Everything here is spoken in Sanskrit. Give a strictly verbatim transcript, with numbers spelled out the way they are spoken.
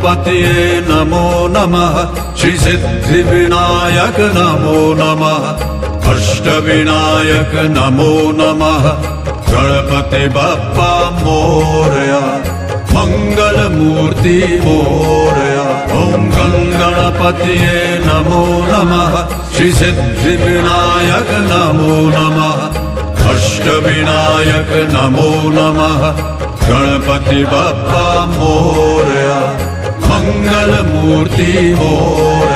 गणपतये नमो नमः श्री सिद्धिविनायक नमो नमः अष्टविनायक नमो नमः गणपति बप्पा मोरया मंगलमूर्ति मोरया। ओम गणपतये नमो नमः श्री सिद्धिविनायक नमो नमः अष्टविनायक नमो नमः गणपति बप्पा मोरया मंगलमूर्ति मोरया।